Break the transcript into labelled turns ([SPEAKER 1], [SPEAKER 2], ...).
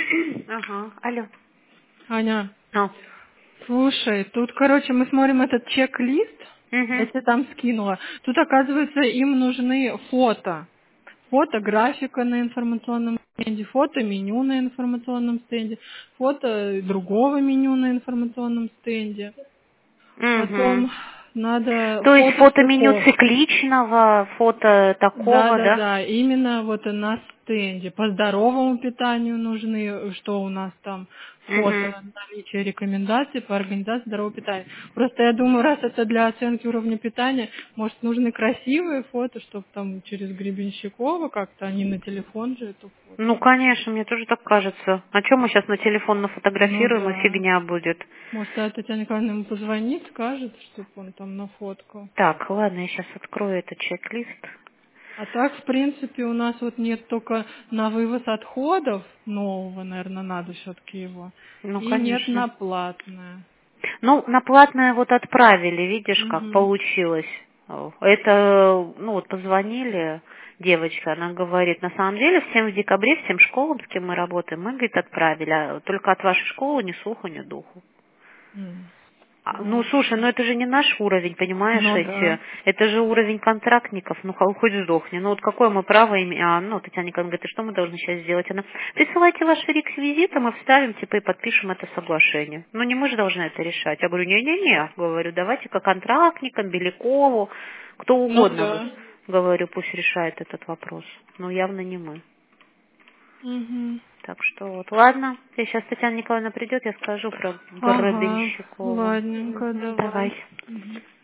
[SPEAKER 1] Ага, алло.
[SPEAKER 2] Аня,
[SPEAKER 1] А.
[SPEAKER 2] слушай, тут, короче, мы смотрим этот чек-лист, я тебе там скинула. Тут, оказывается, им нужны фото. Фото графика на информационном стенде, фото меню на информационном стенде, фото другого меню на информационном стенде. Потом надо
[SPEAKER 1] То есть
[SPEAKER 2] фото
[SPEAKER 1] фото меню
[SPEAKER 2] стыков.
[SPEAKER 1] цикличного, фото такого, да?
[SPEAKER 2] Да, именно вот на стенде. По здоровому питанию нужны, что у нас там, фото наличия рекомендаций по организации здорового питания. Просто я думаю, раз это для оценки уровня питания, может, нужны красивые фото, чтобы там через Гребенщикова как-то, а не на телефон же эту фото.
[SPEAKER 1] Ну, конечно, мне тоже так кажется. А что мы сейчас на телефон
[SPEAKER 2] Ну
[SPEAKER 1] нафотографируем, и
[SPEAKER 2] да.
[SPEAKER 1] фигня будет?
[SPEAKER 2] Может, Татьяна Николаевна ему позвонит, скажет, чтобы он там нафоткал.
[SPEAKER 1] Так, ладно, я сейчас открою этот чек-лист.
[SPEAKER 2] А так, в принципе, у нас вот нет только на вывоз отходов нового, наверное, надо все-таки его.
[SPEAKER 1] Ну,
[SPEAKER 2] И нет
[SPEAKER 1] конечно.
[SPEAKER 2] на платное.
[SPEAKER 1] Ну, на платное вот отправили, видишь, как
[SPEAKER 2] Угу.
[SPEAKER 1] получилось. Это, ну вот позвонили девочка, она говорит, на самом деле всем в декабре, всем школам, с кем мы работаем, мы, говорит, отправили, а только от вашей школы ни слуху, ни духу. Ну,
[SPEAKER 2] Ну,
[SPEAKER 1] слушай, ну это же не наш уровень, понимаешь,
[SPEAKER 2] ну
[SPEAKER 1] эти,
[SPEAKER 2] да.
[SPEAKER 1] это же уровень контрактников, ну хоть сдохни. Ну вот какое мы право имеем, ну, Татьяна Николаевна говорит, и что мы должны сейчас сделать? Она, присылайте ваши реквизиты, мы вставим, типа, и подпишем это соглашение. Ну не мы же должны это решать. Я говорю, не-не-не, говорю, давайте-ка контрактникам, Белякову, кто
[SPEAKER 2] Ну
[SPEAKER 1] угодно,
[SPEAKER 2] да.
[SPEAKER 1] говорю, пусть решает этот вопрос. Но явно не мы.
[SPEAKER 2] Угу.
[SPEAKER 1] Так что вот, ладно, если сейчас Татьяна Николаевна придет, я скажу про
[SPEAKER 2] Ага,
[SPEAKER 1] Гребенщикову.
[SPEAKER 2] ладненько, давай.
[SPEAKER 1] Давай.
[SPEAKER 2] Мгм.